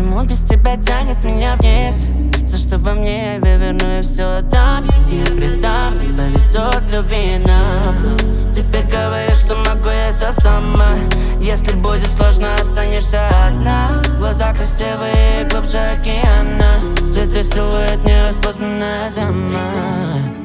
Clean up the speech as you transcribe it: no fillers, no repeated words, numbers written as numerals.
Почему без тебя тянет меня вниз? Все, что во мне, я верну и все отдам. Я предам, и повезет любви нам. Теперь говоришь, что могу я все сама. Если будет сложно, останешься одна. Глаза красивые, глубже океана. Свет и силуэт, нераспознанная дама.